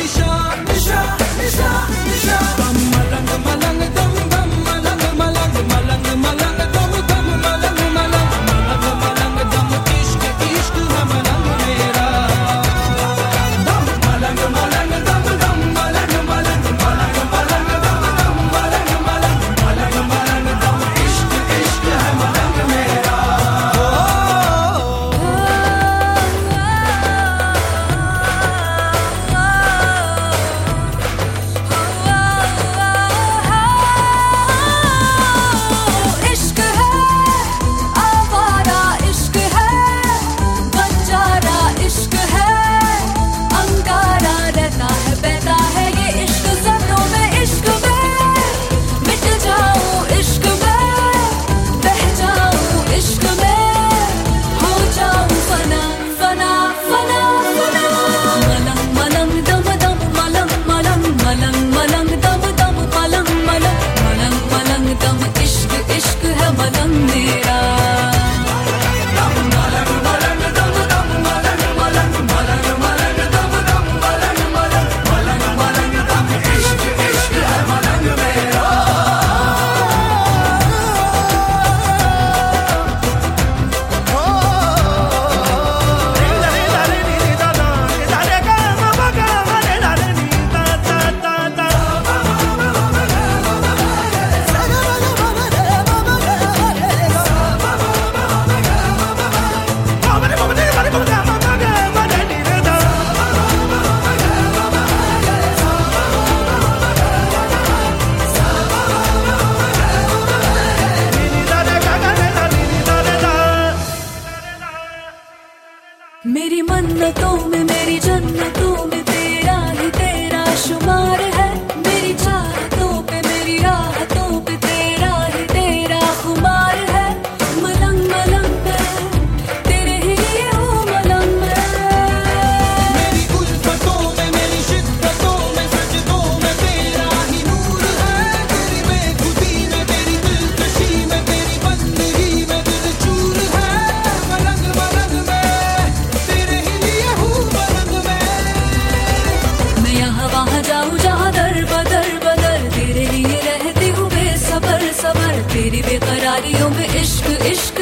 निशा निशा निशा निशा दम मलंग मलंग दम दम मलंग मलंग मलंग मलंग दम दम मलंग मलंग मलंग मलंग दम इश्क इश्क है मलंग मेरा दम मलंग मलंग दम दम मलंग मलंग मलंग मलंग दम दम मलंग मलंग मलंग मलंग दम इश्क इश्क है मलंग मेरा मेरी मन्नतों में मेरी जन्नतों में तेरा ही तेरा शुमार है मेरी चाहतों पे मेरी राहतों पे तेरा ही तेरा खुमार है मलंग मलंग मैं तेरे ही लिए हूँ मलंग मैं मेरी उल्फतों में मेरी शिद्दतों में सजदों में तेरा ही नूर है तेरी बेखुदी में तेरी दिलकशी में तेरी बंदगी में दिल चूर है मलंग मलंग मैं तेरे ही लिए हूँ मलंग मैं यहाँ वहाँ जाऊँ जहाँ दर बदर बदर तेरे लिए रहती हूँ बेसबर सबर तेरी बेकरारियों में इश्क इश्क